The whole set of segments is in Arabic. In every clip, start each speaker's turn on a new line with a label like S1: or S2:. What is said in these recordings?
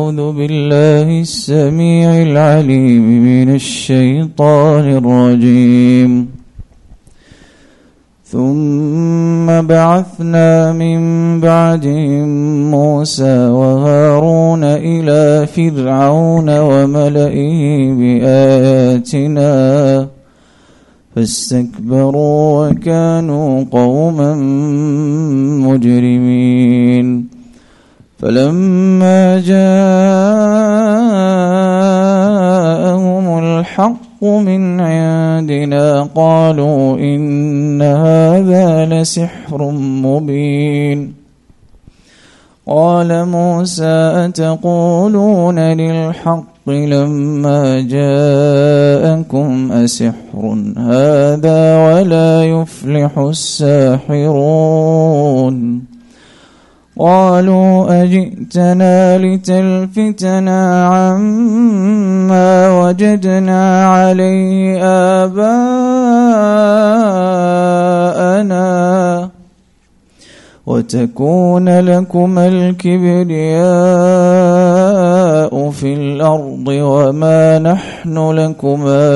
S1: أعوذ بالله السميع العليم من الشيطان الرجيم. ثم بعثنا من بعدهم موسى وهارون إلى فرعون وملئه بآياتنا فاستكبروا وكانوا قوما مجرمين. فلما جاءهم الحق من عندنا قالوا إن هذا لسحر مبين. قال موسى أتقولون للحق لما جاءكم أسحر هذا ولا يفلح الساحرون. قالوا أجئتنا لتلفتنا عما وجدنا عليه آباءنا وتكون لكما الكبرياء في الأرض وما نحن لكما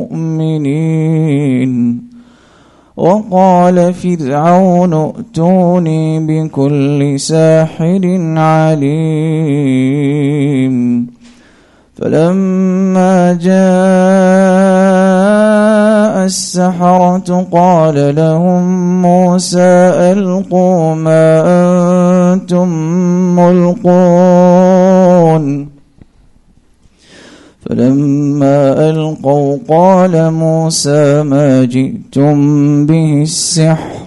S1: بمؤمنين. وقال فرعون ائتوني بكل ساحر عليم. فلما جاء السحرة قال لهم موسى ألقوا ما أنتم ملقون. فلما ألقوا قال موسى ما جئتم به السحر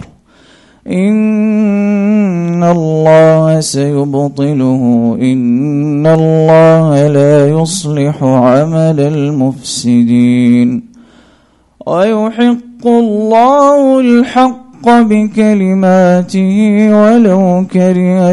S1: إن الله سيبطله إن الله لا يصلح عمل المفسدين ويحق الله الحق بكلماته ولو كره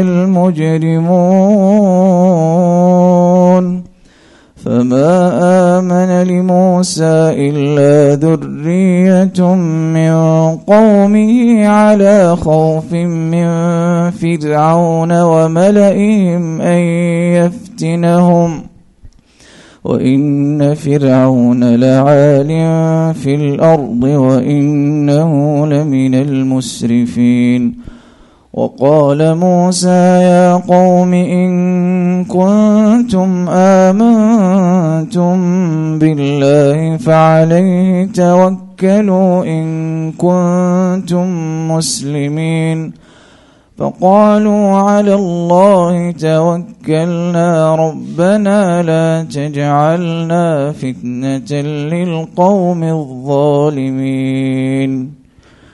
S1: المجرمون. فما آمن لموسى إلا ذرية من قومه على خوف من فرعون وملئهم أن يفتنهم وإن فرعون لعال في الأرض وإنه لمن المسرفين. وقال موسى يا قوم إن كنتم آمنتم بالله فعليه توكلوا إن كنتم مسلمين. فقالوا على الله توكلنا ربنا لا تجعلنا فتنة للقوم الظالمين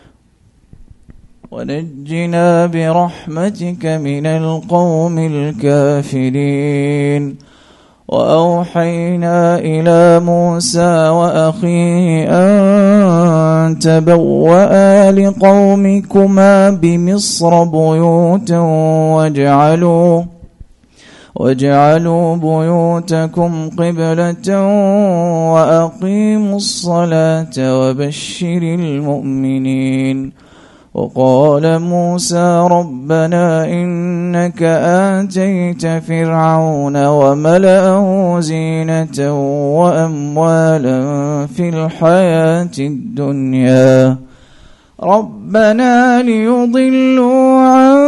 S1: ونجنا برحمتك من القوم الكافرين. وأوحينا إلى موسى وأخيه أن تبوأ لقومكما بمصر بيوتا واجعلوا بيوتكم قبلة وأقيموا الصلاة وبشر المؤمنين. وقال موسى ربنا إنك آتيت فرعون وملأه زينة وأموالا في الحياة الدنيا ربنا ليضلوا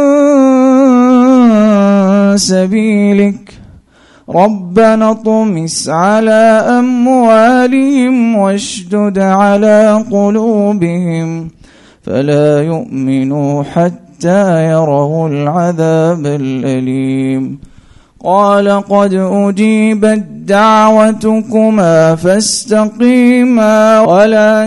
S1: عن سبيلك ربنا اطمس على أموالهم واشدد على قلوبهم فلا يؤمنوا حتى يروا العذاب الأليم. قال قد أجيبت دعوتكما فاستقيما ولا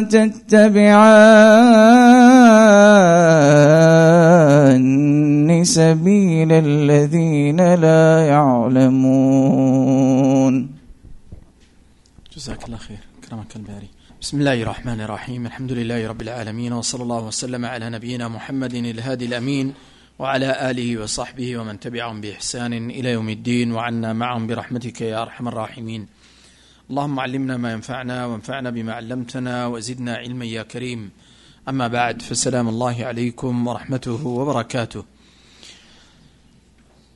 S1: تتبعان سبيل الذين لا يعلمون.
S2: جزاك الله خير كرمك الباري. بسم الله الرحمن الرحيم. الحمد لله رب العالمين وصلى الله وسلم على نبينا محمد الهادي الأمين وعلى آله وصحبه ومن تبعهم بإحسان إلى يوم الدين وعنا معهم برحمتك يا أرحم الراحمين. اللهم علمنا ما ينفعنا وانفعنا بما علمتنا وزدنا علما يا كريم. أما بعد فسلام الله عليكم ورحمته وبركاته.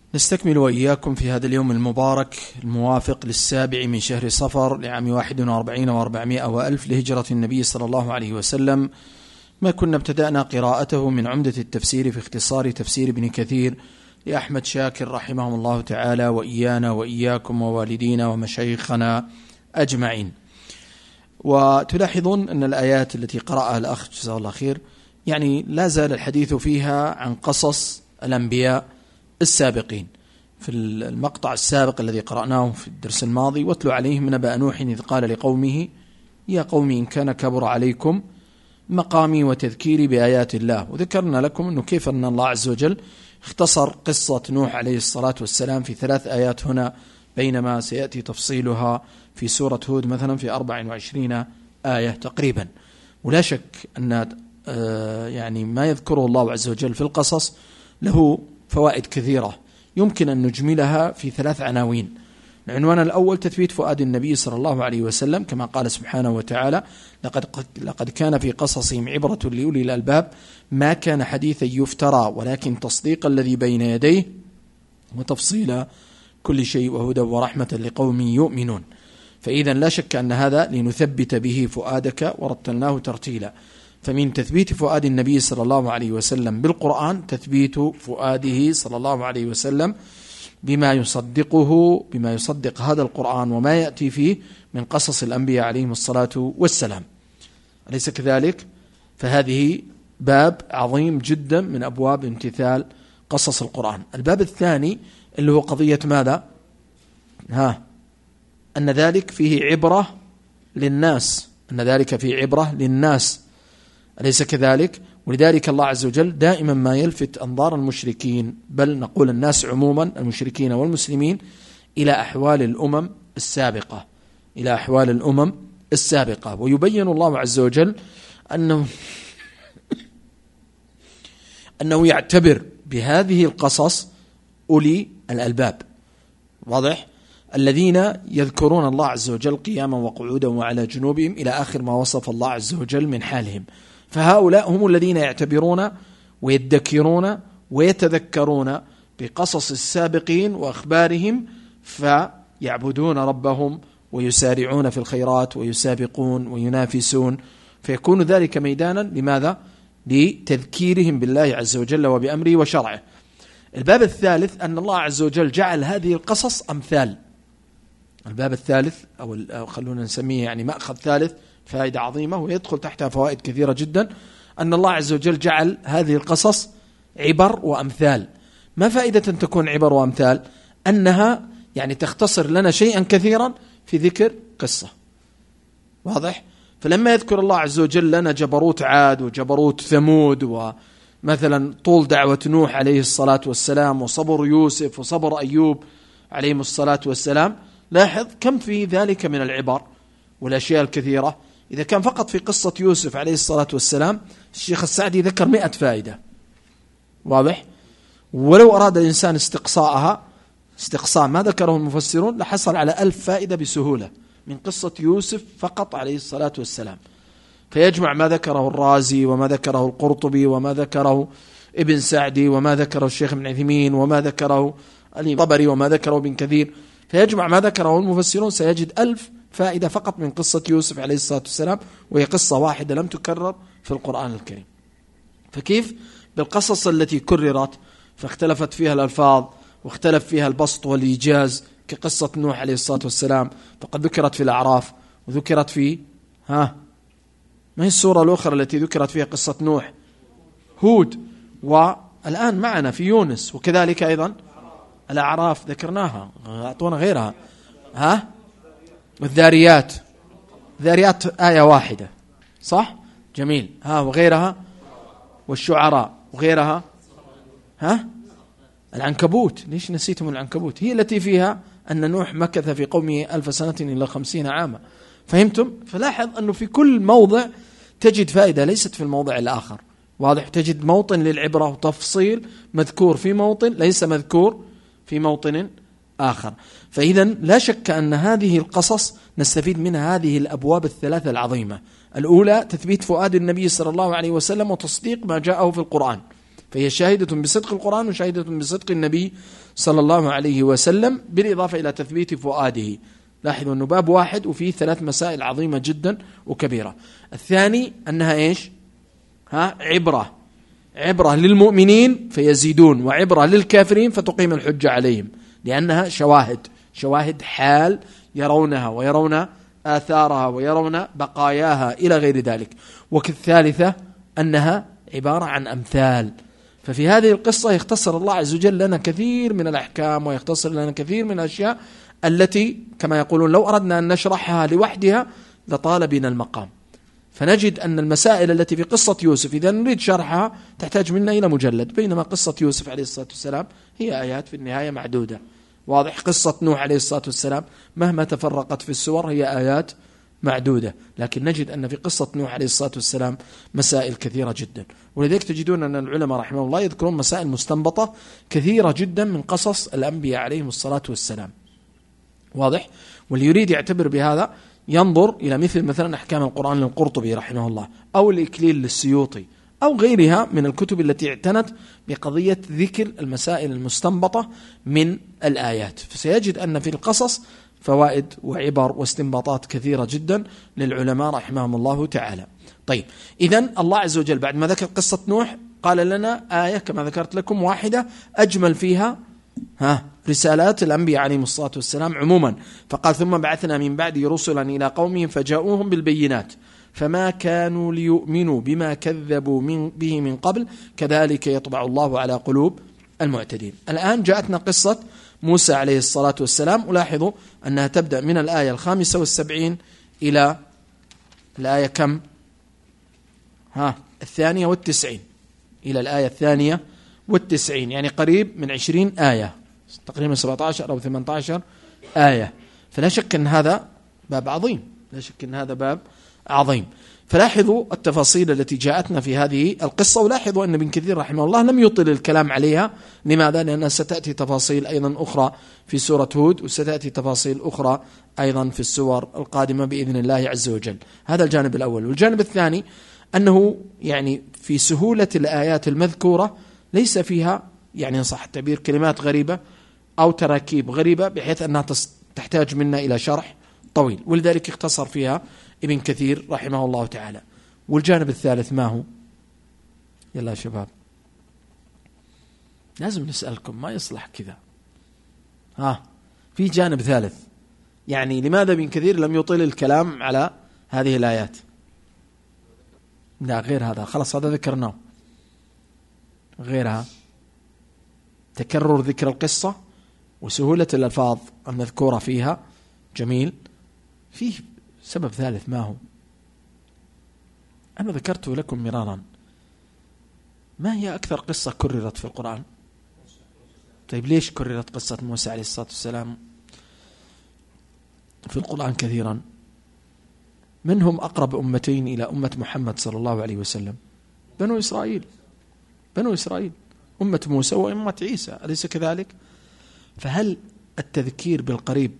S2: نستكمل وإياكم في هذا اليوم المبارك الموافق للسابع من شهر صفر لعام 41 و400 وألف لهجرة النبي صلى الله عليه وسلم، ما كنا ابتدأنا قراءته من عمدة التفسير في اختصار تفسير ابن كثير لأحمد شاكر رحمهم الله تعالى، وإيانا وإياكم ووالدينا ومشايخنا أجمعين. وتلاحظون أن الآيات التي قرأها الأخ جزاه الله خير يعني لا زال الحديث فيها عن قصص الأنبياء السابقين. في المقطع السابق الذي قرأناه في الدرس الماضي: واتلو عليهم نبأ نوح إذ قال لقومه يا قوم إن كان كبر عليكم مقامي وتذكيري بآيات الله. وذكرنا لكم أنه كيف أن الله عز وجل اختصر قصة نوح عليه الصلاة والسلام في 3 آيات هنا، بينما سيأتي تفصيلها في سورة هود مثلا في 24 آية تقريبا. ولا شك أن يعني ما يذكره الله عز وجل في القصص له فوائد كثيرة يمكن أن نجملها في 3 عناوين. العنوان الأول: تثبيت فؤاد النبي صلى الله عليه وسلم، كما قال سبحانه وتعالى: لقد كان في قصصهم عبرة لأولي الألباب ما كان حديثا يفترى ولكن تصديق الذي بين يديه وتفصيل كل شيء وهدى ورحمة لقوم يؤمنون. فإذا لا شك أن هذا لنثبت به فؤادك ورتلناه ترتيلا. فمن تثبيت فؤاد النبي صلى الله عليه وسلم بالقرآن تثبيت فؤاده صلى الله عليه وسلم بما يصدق هذا القرآن وما يأتي فيه من قصص الأنبياء عليهم الصلاة والسلام. أليس كذلك؟ فهذه باب عظيم جدا من أبواب امتثال قصص القرآن. الباب الثاني اللي هو قضية ماذا؟ أن ذلك فيه عبرة للناس، أن ذلك فيه عبرة للناس، أليس كذلك؟ ولذلك الله عز وجل دائما ما يلفت أنظار المشركين، بل نقول الناس عموما المشركين والمسلمين، إلى أحوال الأمم السابقة ويبين الله عز وجل أنه يعتبر بهذه القصص أولي الألباب، واضح؟ الذين يذكرون الله عز وجل قياما وقعودا وعلى جنوبهم إلى آخر ما وصف الله عز وجل من حالهم. فهؤلاء هم الذين يعتبرون ويدكرون ويتذكرون بقصص السابقين وأخبارهم، فيعبدون ربهم ويسارعون في الخيرات ويسابقون وينافسون، فيكون ذلك ميدانا لماذا؟ لتذكيرهم بالله عز وجل وبأمره وشرعه. الباب الثالث أن الله عز وجل جعل هذه القصص أمثال. الباب الثالث أو خلونا نسميه يعني مأخذ ثالث، فائدة عظيمة ويدخل تحتها فوائد كثيرة جدا، أن الله عز وجل جعل هذه القصص عبر وأمثال. ما فائدة أن تكون عبر وأمثال؟ أنها يعني تختصر لنا شيئا كثيرا في ذكر قصة، واضح؟ فلما يذكر الله عز وجل لنا جبروت عاد وجبروت ثمود، ومثلا طول دعوة نوح عليه الصلاة والسلام، وصبر يوسف وصبر أيوب عليهم الصلاة والسلام، لاحظ كم في ذلك من العبر والأشياء الكثيرة. إذا كان فقط في قصة يوسف عليه الصلاة والسلام الشيخ السعدي ذكر 100 فائدة، واضح؟ ولو أراد الإنسان استقصاء ما ذكره المفسرون لحصل على 1000 فائدة بسهولة من قصة يوسف فقط عليه الصلاة والسلام. فيجمع ما ذكره الرازي وما ذكره القرطبي وما ذكره ابن سعدي وما ذكره الشيخ ابن عثيمين وما ذكره الطبري وما ذكره ابن كثير، فيجمع ما ذكره المفسرون سيجد 1000 فائدة فقط من قصة يوسف عليه الصلاة والسلام، وهي قصة واحدة لم تكرر في القرآن الكريم. فكيف بالقصص التي كررت فاختلفت فيها الألفاظ واختلف فيها البسط والإيجاز، كقصة نوح عليه الصلاة والسلام فقد ذكرت في الأعراف وذكرت في ما هي السورة الأخرى التي ذكرت فيها قصة نوح؟ هود، والآن معنا في يونس، وكذلك أيضا الأعراف ذكرناها، أعطونا غيرها والذاريات آية واحدة، صح؟ جميل. وغيرها والشعراء وغيرها العنكبوت. ليش نسيتم العنكبوت؟ هي التي فيها أن نوح مكث في قومه 1000 سنة إلى 50 عاما. فهمتم؟ فلاحظ أنه في كل موضع تجد فائدة ليست في الموضع الآخر، واضح؟ تجد موطن للعبرة وتفصيل مذكور في موطن ليس مذكور في موطن آخر. فإذا لا شك أن هذه القصص نستفيد منها هذه الأبواب الثلاثة العظيمة. الأولى تثبيت فؤاد النبي صلى الله عليه وسلم وتصديق ما جاءه في القرآن، فهي شاهدة بصدق القرآن وشاهدة بصدق النبي صلى الله عليه وسلم، بالإضافة إلى تثبيت فؤاده. لاحظوا أنه باب واحد وفيه 3 مسائل عظيمة جدا وكبيرة. الثاني أنها إيش؟ عبرة للمؤمنين فيزيدون، وعبرة للكافرين فتقيم الحجة عليهم، لأنها شواهد حال يرونها ويرون آثارها ويرون بقاياها إلى غير ذلك. والثالثة أنها عبارة عن أمثال. ففي هذه القصة يختصر الله عز وجل لنا كثير من الأحكام، ويختصر لنا كثير من الأشياء التي كما يقولون لو أردنا أن نشرحها لوحدها لطال بنا المقام. فنجد أن المسائل التي في قصة يوسف إذا نريد شرحها تحتاج منا إلى مجلد، بينما قصة يوسف عليه الصلاة والسلام هي آيات في النهاية معدودة. واضح؟ قصة نوح عليه الصلاة والسلام مهما تفرقت في السور هي آيات معدودة، لكن نجد أن في قصة نوح عليه الصلاة والسلام مسائل كثيرة جدا. ولذلك تجدون أن العلماء رحمه الله يذكرون مسائل مستنبطة كثيرة جدا من قصص الأنبياء عليهم الصلاة والسلام. واضح؟ واللي يريد يعتبر بهذا ينظر إلى مثلا أحكام القرآن للقرطبي رحمه الله، أو الإكليل للسيوطي، أو غيرها من الكتب التي اعتنت بقضية ذكر المسائل المستنبطة من الآيات. فسيجد أن في القصص فوائد وعبر واستنباطات كثيرة جدا للعلماء رحمهم الله تعالى. طيب، إذن الله عز وجل بعد ما ذكر قصة نوح قال لنا آية كما ذكرت لكم واحدة أجمل فيها رسالات الأنبياء عليهم الصلاة والسلام عموما. فقال ثم بعثنا من بعد رسلا إلى قومهم فجاءوهم بالبينات فما كانوا ليؤمنوا بما كذبوا به من قبل كذلك يطبع الله على قلوب المعتدين. الآن جاءتنا قصة موسى عليه الصلاة والسلام، ولاحظوا أنها تبدأ من الآية 75 إلى الآية كم؟ 92 إلى الآية 92، يعني قريب من 20 آية، تقريبا 17 أو 18 آية. فلا شك أن هذا باب عظيم، لا شك أن هذا باب عظيم. فلاحظوا التفاصيل التي جاءتنا في هذه القصة، ولاحظوا أن ابن كثير رحمه الله لم يطل الكلام عليها. لماذا؟ لأنها ستأتي تفاصيل أيضا أخرى في سورة هود، وستأتي تفاصيل أخرى أيضا في السور القادمة بإذن الله عز وجل. هذا الجانب الأول. والجانب الثاني أنه يعني في سهولة الآيات المذكورة ليس فيها يعني صح التعبير كلمات غريبة أو تراكيب غريبة بحيث أنها تحتاج منا إلى شرح طويل، ولذلك اختصر فيها ابن كثير رحمه الله تعالى. والجانب الثالث ما هو؟ يلا يا شباب لازم نسألكم، ما يصلح كذا. في جانب ثالث، يعني لماذا ابن كثير لم يطيل الكلام على هذه الآيات؟ لا غير هذا، خلاص هذا ذكرناه. غيرها تكرر ذكر القصة وسهولة الألفاظ المذكورة فيها جميل. فيه سبب ثالث، ما هو؟ أنا ذكرته لكم مرارا. ما هي أكثر قصة كررت في القرآن؟ طيب ليش كررت قصة موسى عليه الصلاة والسلام في القرآن كثيرا؟ من هم أقرب أمتين إلى أمة محمد صلى الله عليه وسلم؟ بنو إسرائيل، أمة موسى وأمة عيسى، أليس كذلك؟ فهل التذكير بالقريب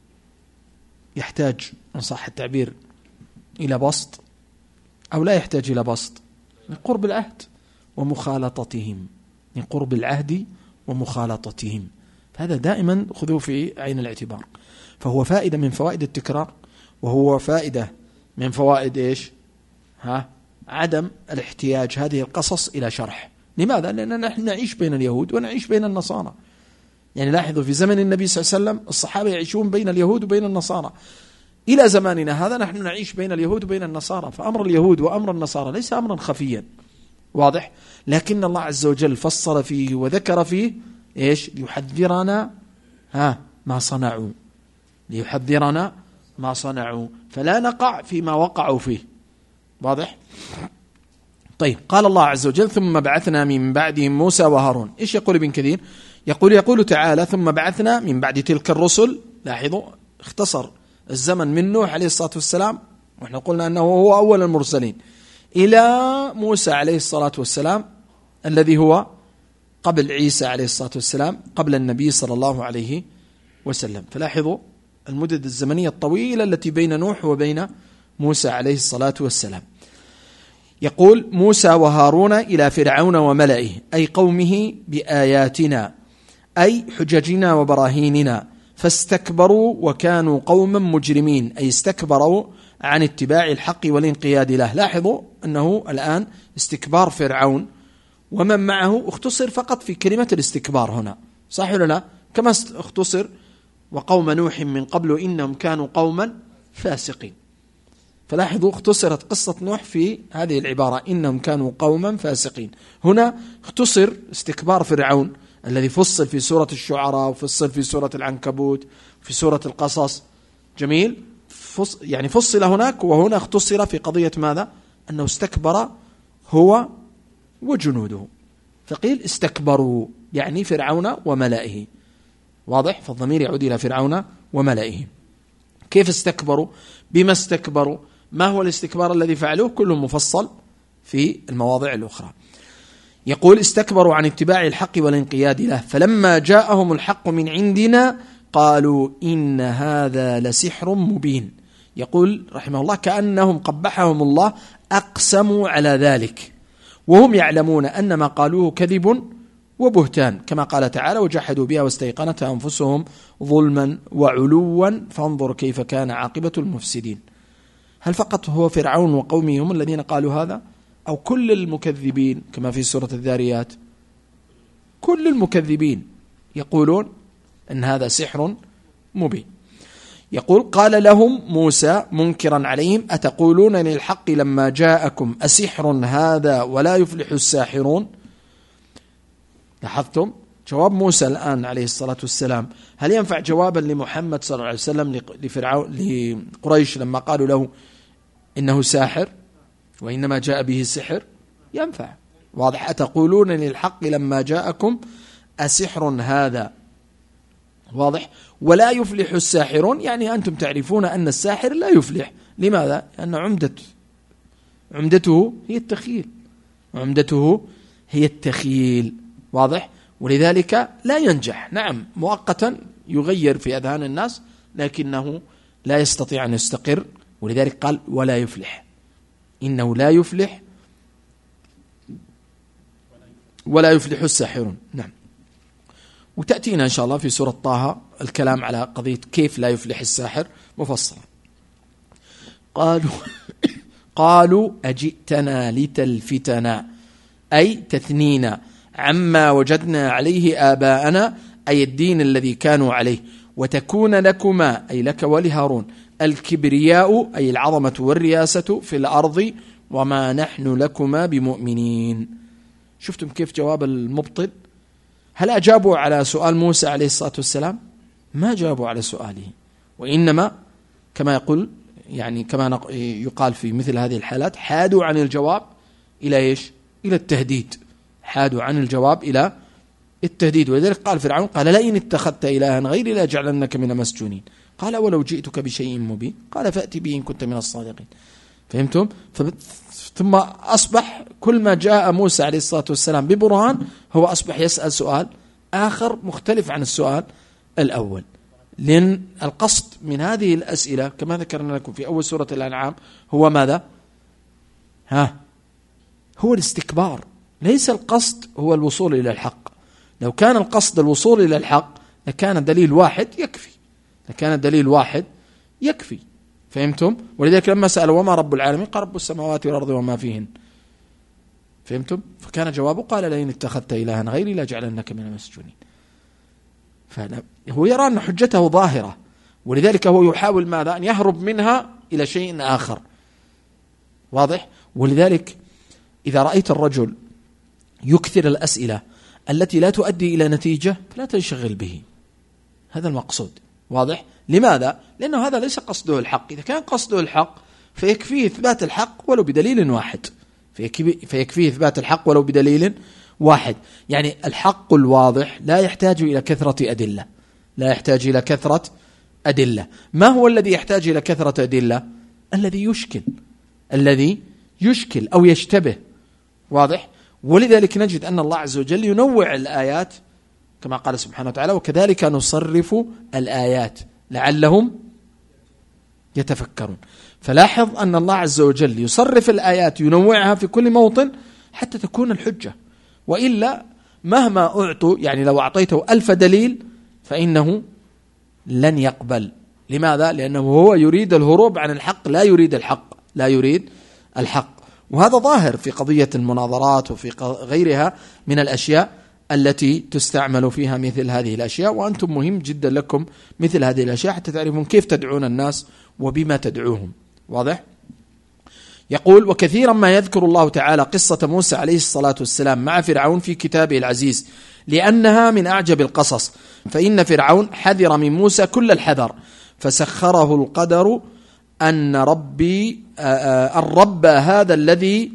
S2: يحتاج إن صح التعبير إلى بسط أو لا يحتاج إلى بسط؟ من قرب العهد ومخالطتهم، من قرب العهد ومخالطتهم. هذا دائما خذوه في عين الاعتبار. فهو فائدة من فوائد التكرار، وهو فائدة من فوائد إيش؟ عدم الاحتياج هذه القصص إلى شرح. لماذا؟ لأننا نحن نعيش بين اليهود ونعيش بين النصارى. يعني لاحظوا في زمن النبي صلى الله عليه وسلم الصحابة يعيشون بين اليهود وبين النصارى. إلى زماننا هذا نحن نعيش بين اليهود وبين النصارى. فأمر اليهود وأمر النصارى ليس أمرا خفيا، واضح؟ لكن الله عز وجل فصل فيه وذكر فيه إيش؟ ليحذرنا ما صنعوا، ليحذرنا ما صنعوا، فلا نقع فيما وقعوا فيه. واضح؟ طيب، قال الله عز وجل ثم بعثنا من بعدهم موسى وهارون. إيش يقول ابن كثير؟ يقول تعالى ثم بعثنا من بعد تلك الرسل. لاحظوا اختصر الزمن من نوح عليه الصلاة والسلام، ونحن قلنا أنه هو أول المرسلين، إلى موسى عليه الصلاة والسلام الذي هو قبل عيسى عليه الصلاة والسلام، قبل النبي صلى الله عليه وسلم. فلاحظوا المدد الزمنية الطويلة التي بين نوح وبين موسى عليه الصلاة والسلام. يقول موسى وهارون إلى فرعون وملئه أي قومه بآياتنا أي حججنا وبراهيننا، فاستكبروا وكانوا قوما مجرمين، أي استكبروا عن اتباع الحق والانقياد له. لاحظوا أنه الآن استكبار فرعون ومن معه اختصر فقط في كلمة الاستكبار هنا، صح ولا لا؟ كما اختصر وقوم نوح من قبل إنهم كانوا قوما فاسقين. فلاحظوا اختصرت قصة نوح في هذه العبارة إنهم كانوا قوما فاسقين. هنا اختصر استكبار فرعون الذي فصل في سورة الشعراء وفصل في سورة العنكبوت في سورة القصص. جميل، يعني فصل هناك وهنا اختصر في قضية ماذا؟ أنه استكبر هو وجنوده، فقيل استكبروا يعني فرعون وملئه. واضح؟ فالضمير يعود إلى فرعون وملئه. كيف استكبروا؟ بما استكبروا؟ ما هو الاستكبار الذي فعلوه؟ كله مفصل في المواضع الأخرى. يقول استكبروا عن اتباع الحق والانقياد له، فلما جاءهم الحق من عندنا قالوا إن هذا لسحر مبين. يقول رحمه الله كأنهم قبحهم الله أقسموا على ذلك وهم يعلمون أن ما قالوه كذب وبهتان، كما قال تعالى وجحدوا بها واستيقنتها أنفسهم ظلما وعلوا فانظر كيف كان عاقبة المفسدين. هل فقط هو فرعون وقومه هم الذين قالوا هذا، أو كل المكذبين كما في سورة الذاريات؟ كل المكذبين يقولون أن هذا سحر مبين. يقول قال لهم موسى منكرا عليهم أتقولون للحق لما جاءكم أسحر هذا ولا يفلح الساحرون؟ لاحظتم جواب موسى الآن عليه الصلاة والسلام هل ينفع جوابا لمحمد صلى الله عليه وسلم لقريش لما قالوا له إنه ساحر وإنما جاء به السحر؟ ينفع. واضح؟ أتقولون للحق لما جاءكم أسحر هذا، واضح؟ ولا يفلح الساحرون يعني أنتم تعرفون أن الساحر لا يفلح. لماذا؟ لأن عمدته هي التخيل، عمدته هي التخيل. واضح؟ ولذلك لا ينجح. نعم مؤقتا يغير في أذهان الناس لكنه لا يستطيع أن يستقر، ولذلك قال ولا يفلح، إنه لا يفلح ولا يفلح الساحرون. نعم، وتأتينا إن شاء الله في سورة طه الكلام على قضية كيف لا يفلح الساحر مفصلا. قالوا أجئتنا لتلفتنا أي تثنينا عما وجدنا عليه آباءنا أي الدين الذي كانوا عليه، وتكون لكما أي لك ولهارون الكبرياء أي العظمة والرياسة في الأرض وما نحن لكما بمؤمنين. شفتم كيف جواب المبطل؟ هل أجابوا على سؤال موسى عليه الصلاة والسلام؟ ما جابوا على سؤاله، وإنما كما يقول يعني كما يقال في مثل هذه الحالات حادوا عن الجواب إلى إيش؟ إلى التهديد. حادوا عن الجواب إلى التهديد. ولذلك قال فرعون قال لئن اتخذت إلها غيري لأجعلنك من المسجونين. قال ولو جئتك بشيء مبين قال فأتي به إن كنت من الصادقين. فهمتم؟ ثم أصبح كل ما جاء موسى عليه الصلاة والسلام ببرهان هو أصبح يسأل سؤال آخر مختلف عن السؤال الأول، لأن القصد من هذه الأسئلة كما ذكرنا لكم في أول سورة الأنعام هو ماذا؟ هو الاستكبار، ليس القصد هو الوصول إلى الحق. لو كان القصد الوصول إلى الحق لكان دليل واحد يكفي، فهمتم؟ ولذلك لما سألوا وما رب العالمين قال رب السماوات والأرض وما فيهن. فهمتم؟ فكان جوابه قال لئن اتخذت إلها غيري لأجعلنك من المسجونين. هو يرى أن حجته ظاهرة، ولذلك هو يحاول ماذا؟ أن يهرب منها إلى شيء آخر. واضح؟ ولذلك إذا رأيت الرجل يكثر الأسئلة التي لا تؤدي إلى نتيجة فلا تنشغل به، هذا المقصود. واضح؟ لماذا؟ لأنه هذا ليس قصده الحق. إذا كان قصده الحق فيكفيه إثبات الحق ولو بدليل واحد، يعني الحق الواضح لا يحتاج إلى كثرة أدلة. ما هو الذي يحتاج إلى كثرة أدلة؟ الذي يشكل أو يشتبه. واضح؟ ولذلك نجد أن الله عز وجل ينوع الآيات كما قال سبحانه وتعالى وكذلك نصرف الآيات لعلهم يتفكرون. فلاحظ أن الله عز وجل يصرف الآيات ينوعها في كل موطن حتى تكون الحجة، وإلا مهما أعطوا، يعني لو أعطيته 1000 دليل فإنه لن يقبل. لماذا؟ لأنه هو يريد الهروب عن الحق، لا يريد الحق. وهذا ظاهر في قضية المناظرات وفي غيرها من الأشياء التي تستعمل فيها مثل هذه الأشياء، وأنتم مهم جدا لكم مثل هذه الأشياء حتى تعرفون كيف تدعون الناس وبما تدعوهم. واضح؟ يقول: وكثيرا ما يذكر الله تعالى قصة موسى عليه الصلاة والسلام مع فرعون في كتابه العزيز لأنها من أعجب القصص، فإن فرعون حذر من موسى كل الحذر، فسخره القدر أن الرب هذا الذي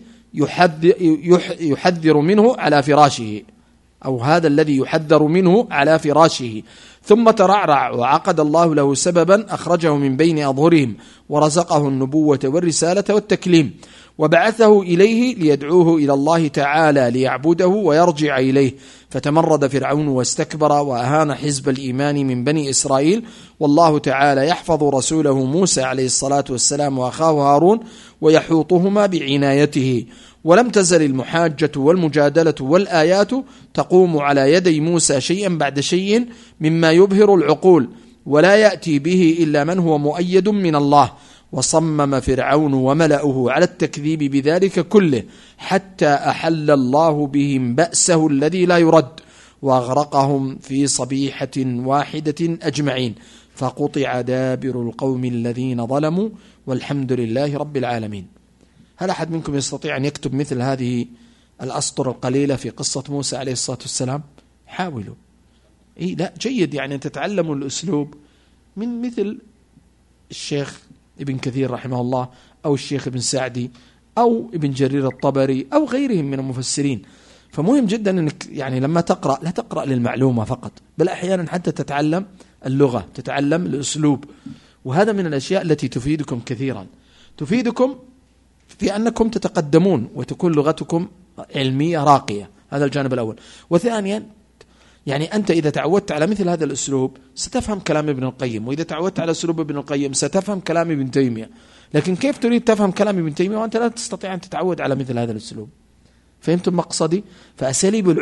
S2: يحذر منه على فراشه، أو هذا الذي يحذر منه على فراشه، ثم ترعرع وعقد الله له سببا أخرجه من بين أظهرهم ورزقه النبوة والرسالة والتكليم، وبعثه إليه ليدعوه إلى الله تعالى ليعبده ويرجع إليه، فتمرد فرعون واستكبر وأهان حزب الإيمان من بني إسرائيل، والله تعالى يحفظ رسوله موسى عليه الصلاة والسلام وأخاه هارون ويحوطهما بعنايته. ولم تزل المحاجة والمجادلة والآيات تقوم على يدي موسى شيئا بعد شيء مما يبهر العقول، ولا يأتي به إلا من هو مؤيد من الله. وصمم فرعون وملأه على التكذيب بذلك كله حتى أحل الله بهم بأسه الذي لا يرد، وأغرقهم في صبيحة واحدة أجمعين، فقطع دابر القوم الذين ظلموا، والحمد لله رب العالمين. هل أحد منكم يستطيع أن يكتب مثل هذه الأسطر القليلة في قصة موسى عليه الصلاة والسلام؟ حاولوا. لا جيد، يعني تتعلموا الأسلوب من مثل الشيخ ابن كثير رحمه الله، أو الشيخ ابن سعدي، أو ابن جرير الطبري، أو غيرهم من المفسرين. فمهم جدا أنك يعني لما تقرأ لا تقرأ للمعلومة فقط، بل أحيانا حتى تتعلم اللغة، تتعلم الأسلوب. وهذا من الأشياء التي تفيدكم كثيرا، تفيدكم في أنكم تتقدمون وتكون لغتكم علمية راقية. هذا الجانب الأول. وثانيا يعني أنت إذا تعودت على مثل هذا الأسلوب ستفهم كلام ابن القيم، وإذا تعودت على أسلوب ابن القيم ستفهم كلام ابن تيمية. لكن كيف تريد تفهم كلام ابن تيمية وأنت لا تستطيع أن تتعود على مثل هذا الأسلوب؟ فهمتم مقصدي؟ فأساليب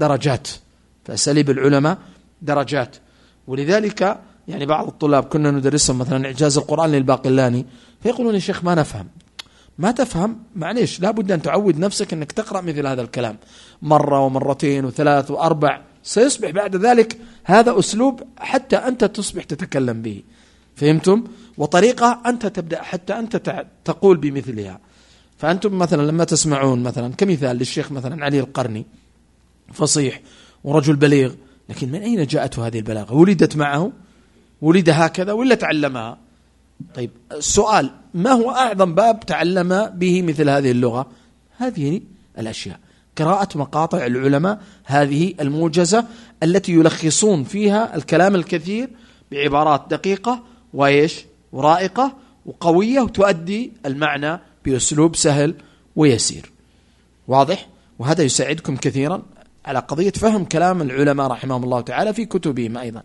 S2: العلماء درجات. ولذلك يعني بعض الطلاب كنا ندرسهم مثلا إعجاز القرآن للباقلاني، فيقولون يا شيخ ما تفهم، معليش، لابد أن تعود نفسك أنك تقرأ مثل هذا الكلام مرة ومرتين وثلاث وأربع، سيصبح بعد ذلك هذا أسلوب حتى أنت تصبح تتكلم به. فهمتم؟ وطريقة أنت تبدأ حتى أنت تقول بمثلها. فأنتم مثلا لما تسمعون مثلا كمثال للشيخ مثلا علي القرني، فصيح ورجل بليغ، لكن من أين جاءته هذه البلاغة؟ ولدت معه؟ ولد هكذا ولا تعلمها؟ طيب السؤال، ما هو أعظم باب تعلم به مثل هذه اللغة؟ هذه الأشياء، قراءة مقاطع العلماء هذه الموجزة التي يلخصون فيها الكلام الكثير بعبارات دقيقة ورائقة وقوية، وتؤدي المعنى بأسلوب سهل ويسير. واضح؟ وهذا يساعدكم كثيرا على قضية فهم كلام العلماء رحمهم الله تعالى في كتبهم أيضا.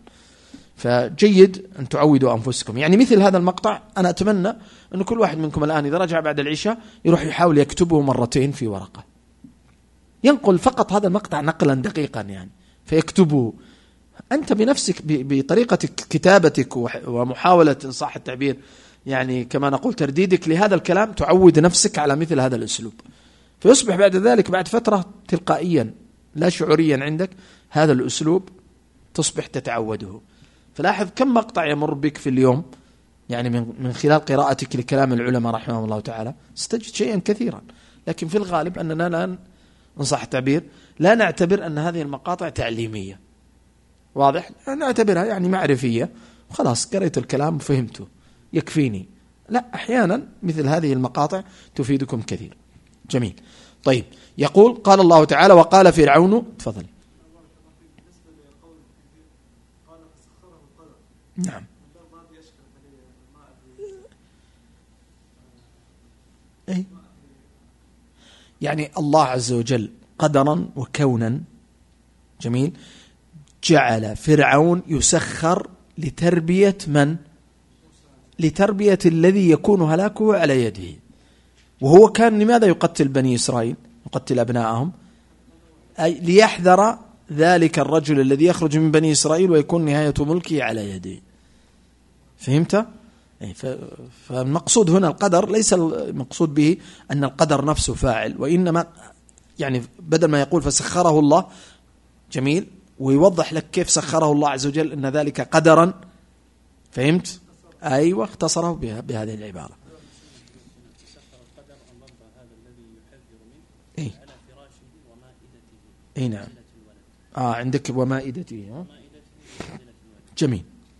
S2: فجيد أن تعودوا أنفسكم. يعني مثل هذا المقطع أنا أتمنى أن كل واحد منكم الآن إذا رجع بعد العشاء يروح يحاول يكتبه مرتين في ورقة، ينقل فقط هذا المقطع نقلا دقيقا يعني، فيكتبه أنت بنفسك بطريقة كتابتك ومحاولة إن صح التعبير يعني كما نقول ترديدك لهذا الكلام، تعود نفسك على مثل هذا الأسلوب، فيصبح بعد ذلك بعد فترة تلقائيا لا شعوريا عندك هذا الأسلوب تصبح تتعوده. فلاحظ كم مقطع يمر بك في اليوم يعني من خلال قراءتك لكلام العلماء رحمهم الله تعالى، ستجد شيئا كثيرا. لكن في الغالب أننا لا إن صح التعبير لا نعتبر أن هذه المقاطع تعليمية. واضح؟ نعتبرها يعني معرفية، وخلاص قريت الكلام وفهمته يكفيني. لا، أحيانا مثل هذه المقاطع تفيدكم كثير. جميل. طيب، يقول قال الله تعالى وقال فرعون، تفضل. نعم. أي يعني الله عز وجل قدرا وكونا، جميل، جعل فرعون يسخر لتربية من؟ لتربية الذي يكون هلاكه على يده. وهو كان لماذا يقتل بني إسرائيل، يقتل أبنائهم؟ أي ليحذر ذلك الرجل الذي يخرج من بني إسرائيل ويكون نهاية ملكه على يده. فهمت؟ فالمقصود هنا القدر ليس المقصود به أن القدر نفسه فاعل، وإنما يعني بدل ما يقول فسخره الله، جميل، ويوضح لك كيف سخره الله عز وجل أن ذلك قدرا. فهمت؟ أيوة، اختصره بهذه العبارة. اي نعم. عندك ومائدته. جميل،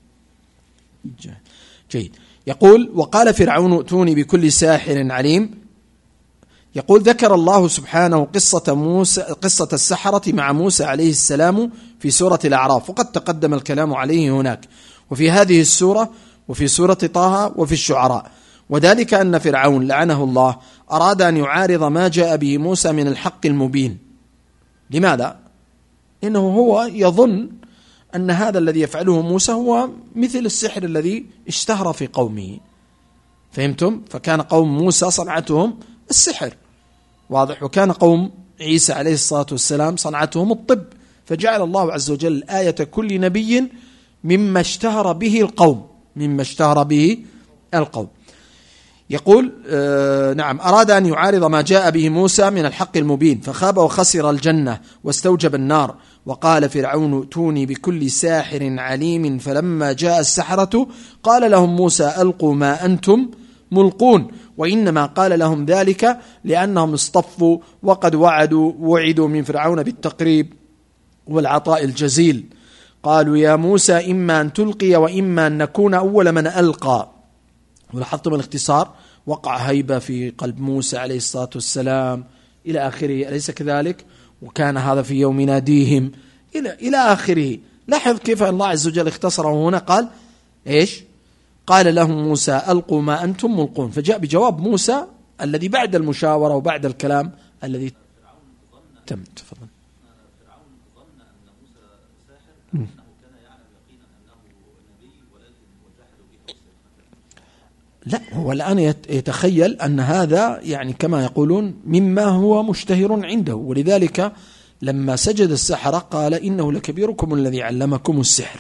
S2: جيد. يقول وقال فرعون ائتوني بكل ساحر عليم. يقول ذكر الله سبحانه قصة السحرة مع موسى عليه السلام في سورة الأعراف، وقد تقدم الكلام عليه هناك وفي هذه السورة وفي سورة طه وفي الشعراء. وذلك أن فرعون لعنه الله أراد أن يعارض ما جاء به موسى من الحق المبين. لماذا؟ إنه هو يظن أن هذا الذي يفعله موسى هو مثل السحر الذي اشتهر في قومه. فهمتم؟ فكان قوم موسى صنعتهم السحر، واضح، وكان قوم عيسى عليه الصلاة والسلام صنعتهم الطب. فجعل الله عز وجل آية كل نبي مما اشتهر به القوم، مما اشتهر به القوم. يقول نعم، أراد أن يعارض ما جاء به موسى من الحق المبين، فخاب وخسر الجنة واستوجب النار. وقال فرعون ائتوني بكل ساحر عليم. فلما جاء السحرة قال لهم موسى ألقوا ما أنتم ملقون. وإنما قال لهم ذلك لأنهم اصطفوا وقد وعدوا من فرعون بالتقريب والعطاء الجزيل. قالوا يا موسى إما أن تلقي وإما أن نكون أول من ألقى. ولاحظتم الاختصار، وقع هيبة في قلب موسى عليه الصلاة والسلام إلى آخره، أليس كذلك؟ وكان هذا في يوم ناديهم إلى آخره. لاحظ كيف الله عز وجل اختصره هنا. قال إيش؟ قال لهم موسى ألقوا ما أنتم ملقون. فجاء بجواب موسى الذي بعد المشاورة وبعد الكلام الذي تم. تفضل. فرعون ظن أن موسى ساحر، أنه كان يعلم يقينا أنه نبي، ولكن وجحدوا به. لا، هو الآن يتخيل أن هذا يعني كما يقولون مما هو مشتهر عنده، ولذلك لما سجد السحرة قال إنه لكبيركم الذي علمكم السحر.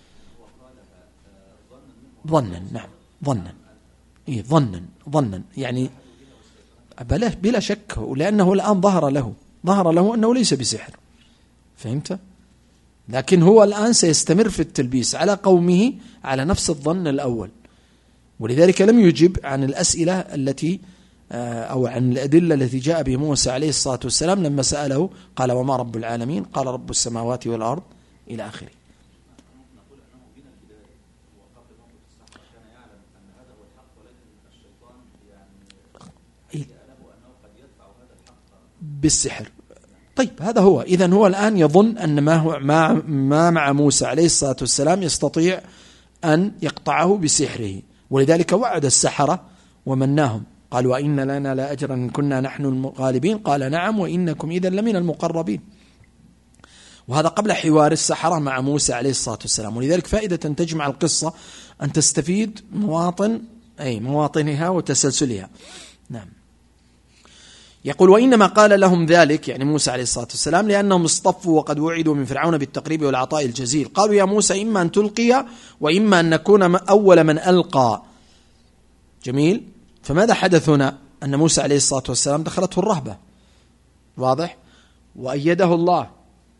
S2: ظنا، نعم، ظنا، إيه، ظنا يعني بلا شك، لأنه الآن ظهر له أنه ليس بسحر. فهمت؟ لكن هو الآن سيستمر في التلبيس على قومه على نفس الظن الأول، ولذلك لم يجب عن الأسئلة التي أو عن الأدلة التي جاء به موسى عليه الصلاة والسلام لما سأله قال وما رب العالمين؟ قال رب السماوات والأرض إلى آخره. بالسحر. طيب هذا هو. إذن هو الآن يظن أن ما مع موسى عليه الصلاة والسلام يستطيع أن يقطعه بسحره، ولذلك وعد السحرة ومناهم. قال وإن لنا لا أجرا إن كنا نحن الغالبين. قال نعم وإنكم إذن لمن المقربين. وهذا قبل حوار السحرة مع موسى عليه الصلاة والسلام. ولذلك فائدة تجمع القصة أن تستفيد مواطنها وتسلسلها. نعم. يقول وإنما قال لهم ذلك يعني موسى عليه الصلاة والسلام لأنهم اصطفوا وقد وعدوا من فرعون بالتقريب والعطاء الجزيل. قالوا يا موسى إما أن تلقي وإما أن نكون أول من ألقى. جميل. فماذا حدث هنا؟ أن موسى عليه الصلاة والسلام دخلته الرهبة، واضح، وأيده الله.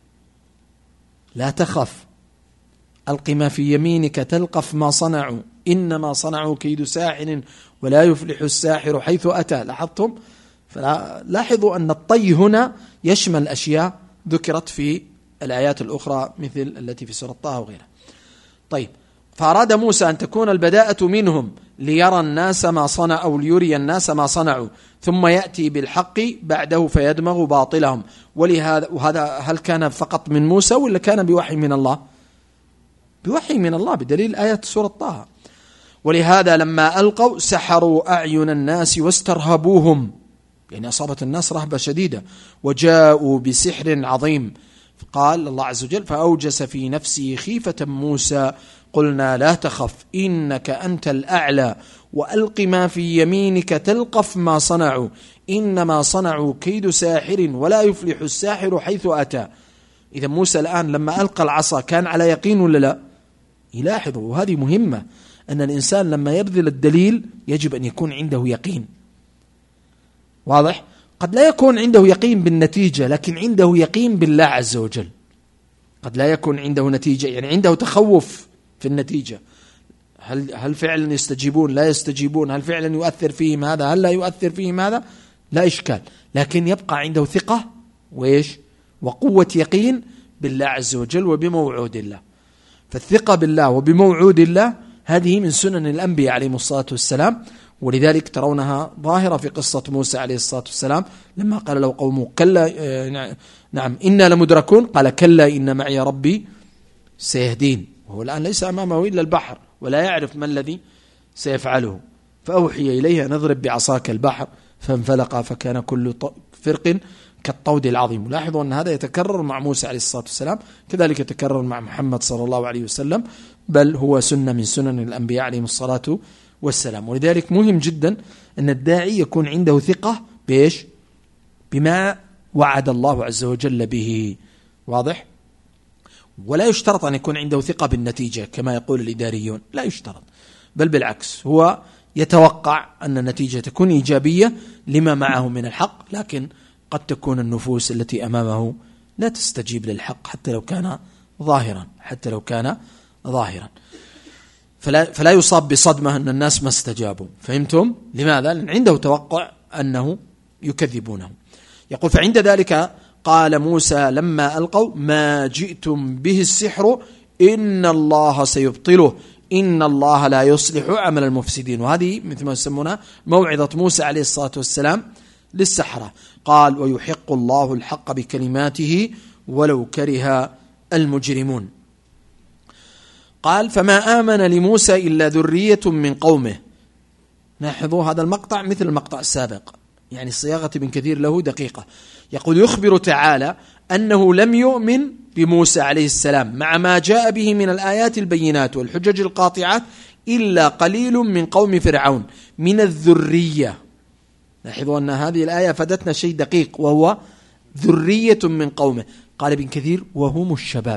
S2: لا تخف، ألق ما في يمينك تلقف ما صنعوا إنما صنعوا كيد ساحر ولا يفلح الساحر حيث أتى. لاحظتم؟ فلاحظوا أن الطي هنا يشمل أشياء ذكرت في الآيات الأخرى مثل التي في سورة طه وغيرها. طيب، فأراد موسى أن تكون البداءة منهم ليرى الناس ما صنعوا أو ليري الناس ما صنعوا ثم يأتي بالحق بعده فيدمغ باطلهم. وهذا هل كان فقط من موسى ولا كان بوحي من الله؟ بوحي من الله بدليل آية سورة طه. ولهذا لما ألقوا سحروا أعين الناس واسترهبوهم، يعني أصابت الناس رهبة شديدة، وجاءوا بسحر عظيم. قال الله عز وجل فأوجس في نفسه خيفة موسى قلنا لا تخف إنك أنت الأعلى وألق ما في يمينك تلقف ما صنعوا إنما صنعوا كيد ساحر ولا يفلح الساحر حيث أتى. إذا موسى الآن لما ألقى العصا كان على يقين ولا لا؟ يلاحظوا، وهذه مهمة، أن الإنسان لما يبذل الدليل يجب أن يكون عنده يقين. واضح؟ قد لا يكون عنده يقين بالنتيجة، لكن عنده يقين بالله عز وجل. قد لا يكون عنده نتيجة، يعني عنده تخوف في النتيجة، هل فعلا يستجيبون لا يستجيبون، هل فعلا يؤثر فيهم هذا هل لا يؤثر فيهم هذا، لا إشكال، لكن يبقى عنده ثقة وإيش وقوة يقين بالله عز وجل وبموعود الله. فالثقة بالله وبموعود الله هذه من سنن الأنبياء عليهم الصلاة والسلام، ولذلك ترونها ظاهرة في قصة موسى عليه الصلاة والسلام لما قال له قومه كلا نعم إنا لمدركون، قال كلا إن معي ربي سيهدين، وهو الآن ليس أمامه إلا البحر ولا يعرف ما الذي سيفعله، فأوحي إليه أن اضرب بعصاك البحر فانفلق فكان كل فرق كالطود العظيم. لاحظوا أن هذا يتكرر مع موسى عليه الصلاة والسلام، كذلك يتكرر مع محمد صلى الله عليه وسلم، بل هو سنة من سنن الأنبياء عليهم الصلاة والسلام. ولذلك مهم جدا أن الداعي يكون عنده ثقة بإيش؟ بما وعد الله عز وجل به. واضح؟ ولا يشترط أن يكون عنده ثقة بالنتيجة كما يقول الإداريون، لا يشترط، بل بالعكس هو يتوقع أن النتيجة تكون إيجابية لما معه من الحق، لكن قد تكون النفوس التي أمامه لا تستجيب للحق حتى لو كان ظاهرا، فلا يصاب بصدمة أن الناس ما استجابوا. فهمتم؟ لماذا؟ لأن عنده توقع أنه يكذبونه. يقول فعند ذلك قال موسى لما ألقوا ما جئتم به السحر إن الله سيبطله إن الله لا يصلح عمل المفسدين. وهذه مثل ما يسمونها موعظة موسى عليه الصلاة والسلام للسحرة. قال ويحق الله الحق بكلماته ولو كره المجرمون. قال فما آمن لموسى إلا ذرية من قومه. لاحظوا هذا المقطع مثل المقطع السابق، يعني صياغة ابن كثير له دقيقة. يقول يخبر تعالى أنه لم يؤمن بموسى عليه السلام مع ما جاء به من الآيات البينات والحجج القاطعات إلا قليل من قوم فرعون من الذرية. لاحظوا أن هذه الآية فادتنا شيء دقيق وهو ذرية من قومه. قال ابن كثير وهم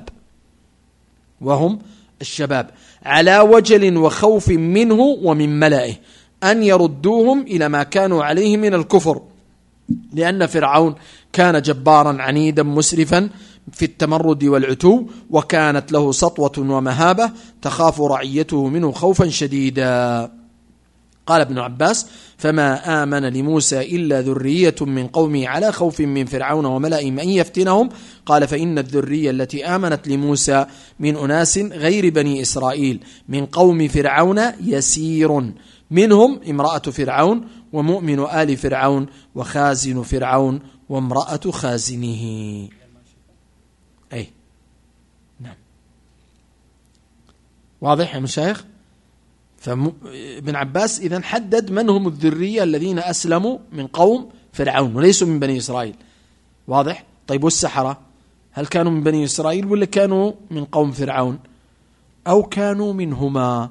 S2: الشباب على وجل وخوف منه ومن ملئه أن يردوهم إلى ما كانوا عليه من الكفر، لأن فرعون كان جبارا عنيدا مسرفا في التمرد والعتو، وكانت له سطوة ومهابة تخاف رعيته منه خوفا شديدا. قال ابن عباس فما آمن لموسى إلا ذرية من قومه على خوف من فرعون وملئهم أن يفتنهم. قال فإن الذرية التي آمنت لموسى من أناس غير بني إسرائيل من قوم فرعون يسير، منهم امرأة فرعون ومؤمن آل فرعون وخازن فرعون وامرأة خازنه. أي نعم واضح يا مشايخ؟ فابن عباس إذن حدد من هم الذرية الذين أسلموا من قوم فرعون وليسوا من بني إسرائيل. واضح؟ طيب والسحرة هل كانوا من بني إسرائيل ولا كانوا من قوم فرعون أو كانوا منهما؟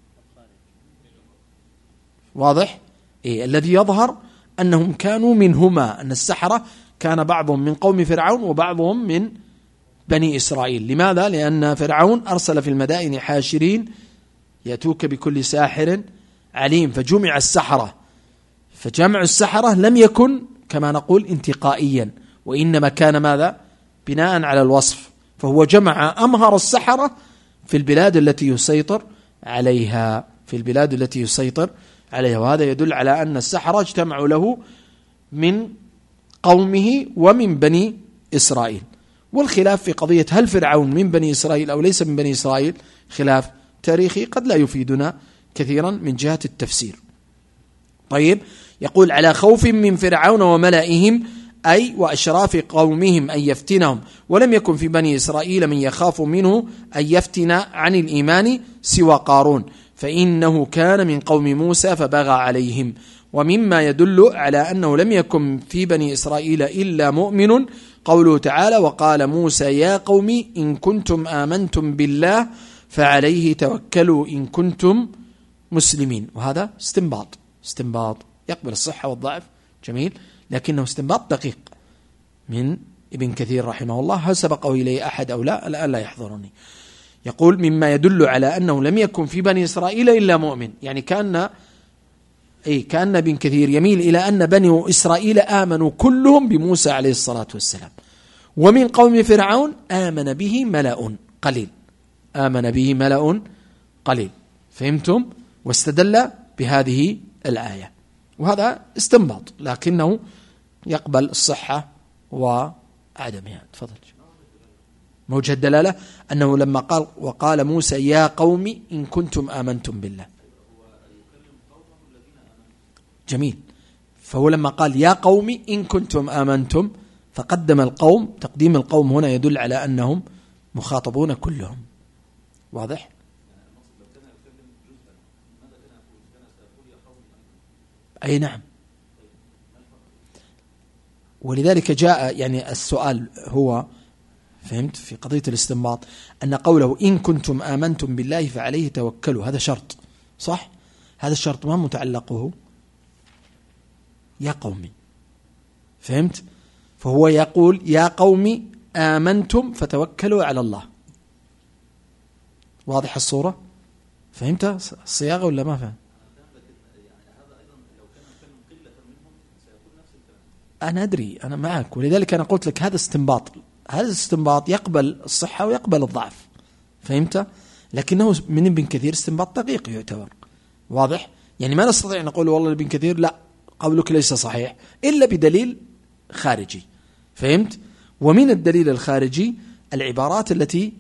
S2: واضح؟ الذي يظهر أنهم كانوا منهما، أن السحرة كان بعضهم من قوم فرعون وبعضهم من بني إسرائيل. لماذا؟ لأن فرعون أرسل في المدائن حاشرين يأتوك بكل ساحر عليم، فجمع السحرة. فجمع السحرة لم يكن كما نقول انتقائيا، وإنما كان ماذا؟ بناء على الوصف. فهو جمع أمهر السحرة في البلاد التي يسيطر عليها، وهذا يدل على أن السحرة اجتمعوا له من قومه ومن بني إسرائيل. والخلاف في قضية هل فرعون من بني إسرائيل أو ليس من بني إسرائيل خلاف تاريخي قد لا يفيدنا كثيرا من جهة التفسير. طيب يقول على خوف من فرعون وملئهم أي وأشراف قومهم أن يفتنهم، ولم يكن في بني إسرائيل من يخاف منه أن يفتن عن الإيمان سوى قارون، فإنه كان من قوم موسى فبغى عليهم. ومما يدل على أنه لم يكن في بني إسرائيل إلا مؤمن قوله تعالى وقال موسى يا قوم إن كنتم آمنتم بالله فعليه توكلوا إن كنتم مسلمين. وهذا استنباط يقبل الصحة والضعف، جميل، لكنه استنباط دقيق من ابن كثير رحمه الله. هل سبقه إليه أحد أو لا؟ الآن لا يحضرني. يقول مما يدل على أنه لم يكن في بني إسرائيل إلا مؤمن، يعني كان ابن كثير يميل إلى أن بني إسرائيل آمنوا كلهم بموسى عليه الصلاة والسلام، ومن قوم فرعون آمن به ملأ قليل. فهمتم؟ واستدل بهذه الآية، وهذا استنباط لكنه يقبل الصحة وعدمها. تفضل. موجه الدلالة أنه لما قال وقال موسى يا قوم إن كنتم آمنتم بالله، جميل، فهو لما قال يا قوم إن كنتم آمنتم فقدم القوم. تقديم القوم هنا يدل على أنهم مخاطبون كلهم. واضح؟ أي نعم. ولذلك جاء يعني السؤال هو، فهمت، في قضية الاستنباط أن قوله إن كنتم آمنتم بالله فعليه توكلوا، هذا شرط، صح؟ هذا الشرط ما متعلقه يا قومي، فهمت؟ فهو يقول يا قومي آمنتم فتوكلوا على الله. واضح الصورة؟ فهمت الصياغة ولا ما فهم؟ أنا أدري، أنا معك، ولذلك أنا قلت لك هذا استنباط يقبل الصحة ويقبل الضعف، فهمت؟ لكنه من ابن كثير استنباط دقيق يعتبر. واضح؟ يعني ما نستطيع أن نقول والله ابن كثير لا قولك ليس صحيح إلا بدليل خارجي، فهمت؟ ومن الدليل الخارجي العبارات التي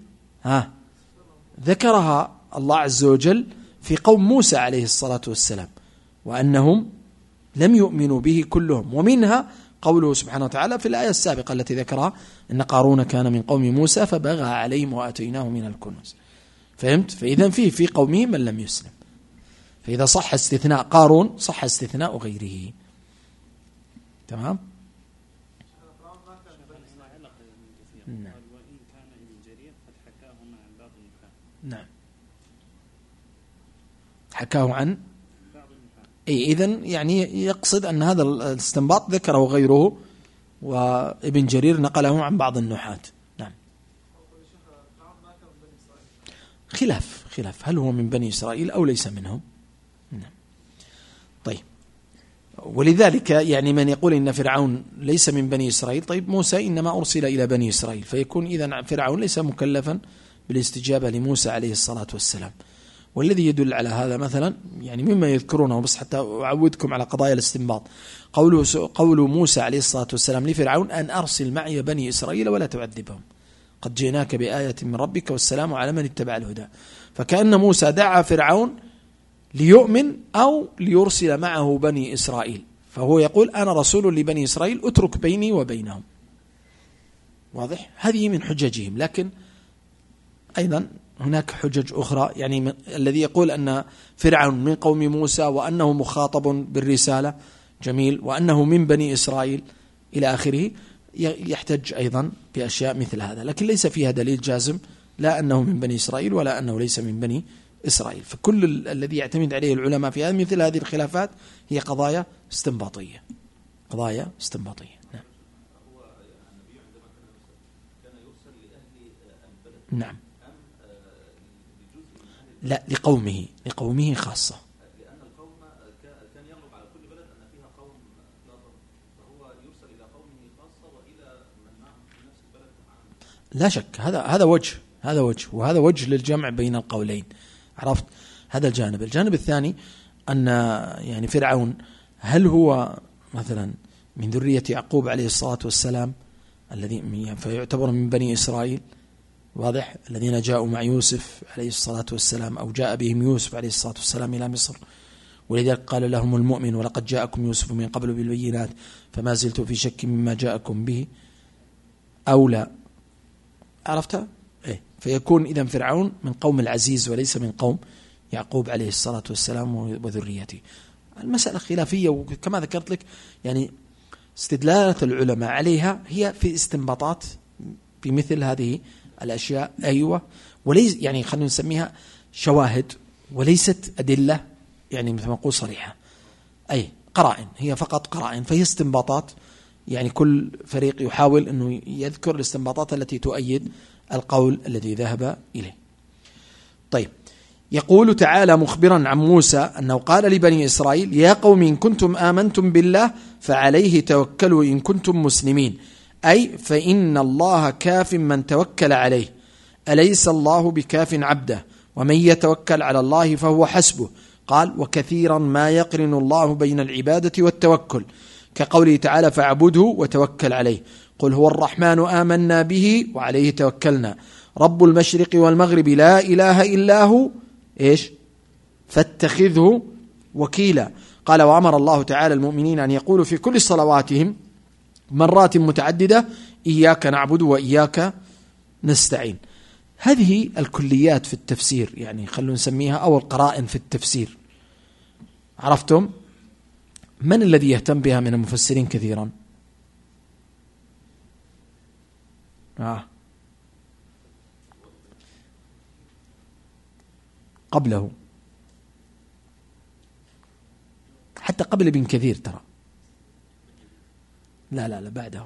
S2: ذكرها الله عز وجل في قوم موسى عليه الصلاة والسلام، وأنهم لم يؤمنوا به كلهم، ومنها قوله سبحانه وتعالى في الآية السابقة التي ذكرها إن قارون كان من قوم موسى فبغى عليهم وآتيناه من الكنوز، فهمت؟ فإذا في قومه من لم يسلم، فإذا صح استثناء قارون صح استثناء غيره. تمام؟ نعم، حكاه عن إذن يعني يقصد أن هذا الاستنباط ذكره غيره، وابن جرير نقله عن بعض النحاة. نعم. خلاف هل هو من بني إسرائيل أو ليس منهم. نعم. طيب، ولذلك يعني من يقول إن فرعون ليس من بني إسرائيل، طيب موسى إنما أرسل إلى بني إسرائيل، فيكون إذن فرعون ليس مكلفا بالاستجابة لموسى عليه الصلاة والسلام. والذي يدل على هذا مثلا يعني مما يذكرونه، بس حتى أعودكم على قضايا الاستنباط، قول موسى عليه الصلاة والسلام لفرعون أن أرسل معي بني إسرائيل ولا تعذبهم قد جئناك بآية من ربك والسلام على من اتبع الهدى. فكأن موسى دعا فرعون ليؤمن أو ليرسل معه بني إسرائيل، فهو يقول أنا رسول لبني إسرائيل أترك بيني وبينهم. واضح؟ هذه من حججهم، لكن أيضا هناك حجج أخرى، يعني الذي يقول أن فرعون من قوم موسى وأنه مخاطب بالرسالة، جميل، وأنه من بني إسرائيل إلى آخره، يحتج أيضا بأشياء مثل هذا، لكن ليس فيها دليل جازم لا أنه من بني إسرائيل ولا أنه ليس من بني إسرائيل. فكل الذي يعتمد عليه العلماء في مثل هذه الخلافات هي قضايا استنباطية. نعم. لا، لقومه خاصة.
S3: لأن القوم كان يغلب على كل بلد أن فيها قوم لا ضر، فهو يرسل إلى قومه خاصة وإلى من معهم في نفس البلد.
S2: لا شك هذا وجه وهذا وجه للجمع بين القولين. عرفت؟ هذا الجانب الثاني أن يعني فرعون هل هو مثلا من ذرية يعقوب عليه الصلاة والسلام الذي فيعتبر من بني إسرائيل، واضح، الذين جاءوا مع يوسف عليه الصلاة والسلام أو جاء بهم يوسف عليه الصلاة والسلام إلى مصر، ولذلك قال لهم المؤمن ولقد جاءكم يوسف من قبل بالبينات فما زلت في شك مما جاءكم به أو لا. عرفت؟ فيكون إذن فرعون من قوم العزيز وليس من قوم يعقوب عليه الصلاة والسلام وذريته. المسألة خلافية، وكما ذكرت لك يعني استدلالات العلماء عليها هي في استنباطات بمثل هذه الأشياء أيوة، وليس يعني خلينا نسميها شواهد وليست أدلة، يعني مثل ما نقول صريحة، أي قرائن، هي فقط قرائن، فهي استنباطات. يعني كل فريق يحاول أنه يذكر الاستنباطات التي تؤيد القول الذي ذهب إليه. طيب، يقول تعالى مخبرا عن موسى أنه قال لبني إسرائيل: يا قوم إن كنتم آمنتم بالله فعليه توكلوا إن كنتم مسلمين، أي فإن الله كاف من توكل عليه، أليس الله بكاف عبده، ومن يتوكل على الله فهو حسبه. قال: وكثيرا ما يقرن الله بين العبادة والتوكل، كقوله تعالى: فاعبده وتوكل عليه. قل هو الرحمن آمنا به وعليه توكلنا، رب المشرق والمغرب لا إله إلا هو إيش فاتخذه وكيلا. قال: وأمر الله تعالى المؤمنين أن يقولوا في كل صلواتهم مرات متعددة: إياك نعبد وإياك نستعين. هذه الكليات في التفسير، يعني خلونا نسميها أو القرائن في التفسير. عرفتم من الذي يهتم بها من المفسرين كثيرا؟ قبله، حتى قبل ابن كثير ترى، لا بعده،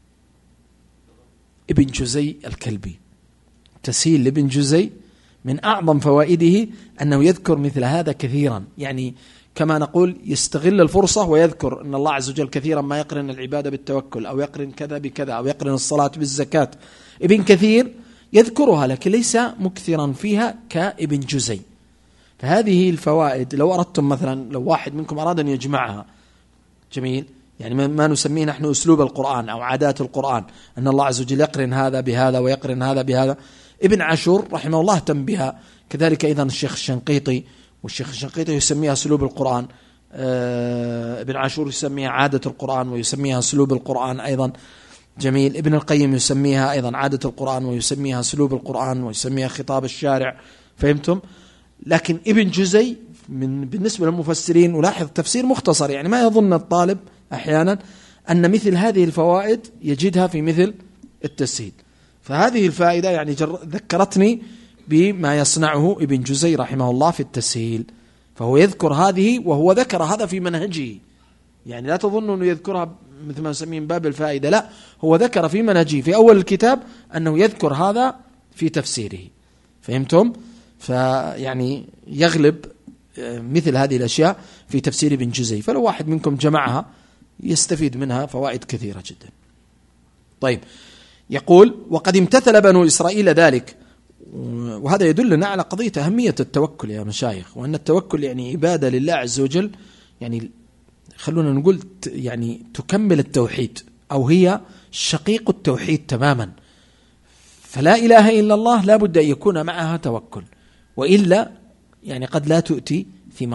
S2: ابن جزي الكلبي. تسهيل لابن جزي من أعظم فوائده أنه يذكر مثل هذا كثيرا، يعني كما نقول يستغل الفرصة ويذكر أن الله عز وجل كثيرا ما يقرن العبادة بالتوكل، أو يقرن كذا بكذا، أو يقرن الصلاة بالزكاة. ابن كثير يذكرها لكن ليس مكثرا فيها كابن جزي. فهذه الفوائد لو أردتم مثلا، لو واحد منكم أراد أن يجمعها، جميل، يعني ما نسميه نحن أسلوب القرآن أو عادات القرآن، أن الله عز وجل يقرن هذا بهذا ويقرن هذا بهذا. ابن عاشور رحمه الله اهتم بها، كذلك أيضا الشيخ الشنقيطي، والشيخ الشنقيطي يسميها أسلوب القرآن، ابن عاشور يسميها عادة القرآن ويسميها أسلوب القرآن أيضا، جميل. ابن القيم يسميها أيضا عادة القرآن ويسميها أسلوب القرآن ويسميها خطاب الشارع، فهمتم؟ لكن ابن جزي بالنسبة للمفسرين، ولاحظ تفسير مختصر، يعني ما يظن الطالب أحيانا أن مثل هذه الفوائد يجدها في مثل التسهيل. فهذه الفائدة يعني ذكرتني بما يصنعه ابن جزي رحمه الله في التسهيل، فهو يذكر هذه، وهو ذكر هذا في منهجه، يعني لا تظن أنه يذكرها مثل ما نسميه من باب الفائدة، لا، هو ذكر في منهجه في أول الكتاب أنه يذكر هذا في تفسيره، فهمتم؟ فيعني يغلب مثل هذه الأشياء في تفسير ابن جزي، فلو واحد منكم جمعها يستفيد منها فوائد كثيرة جدا. طيب، يقول: وقد امتثل بنو إسرائيل ذلك، وهذا يدلنا على قضية أهمية التوكل يا مشايخ، وأن التوكل يعني عبادة لله عز وجل، يعني خلونا نقول يعني تكمل التوحيد، أو هي شقيق التوحيد تماما. فلا إله إلا الله لا بد أن يكون معها توكل، وإلا يعني قد لا تؤتي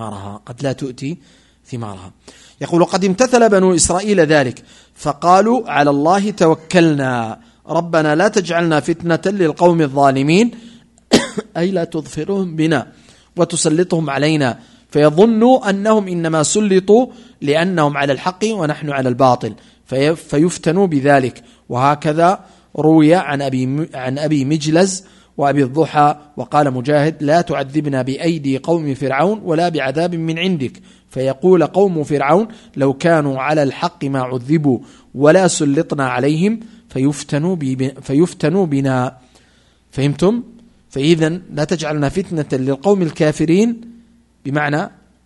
S2: ثمارها. يقول: قد امتثل بنو إسرائيل ذلك فقالوا: على الله توكلنا ربنا لا تجعلنا فتنة للقوم الظالمين، أي لا تظفرهم بنا وتسلطهم علينا فيظنوا أنهم إنما سلطوا لأنهم على الحق ونحن على الباطل فيفتنوا بذلك. وهكذا روي عن أبي مجلز وأبي الضحى. وقال مجاهد: لا تعذبنا بأيدي قوم فرعون ولا بعذاب من عندك، فيقول قوم فرعون: لو كانوا على الحق ما عذبوا ولا سلطنا عليهم فيفتنوا بنا. فهمتم؟ فإذن لا تجعلنا فتنة للقوم الكافرين، بمعنى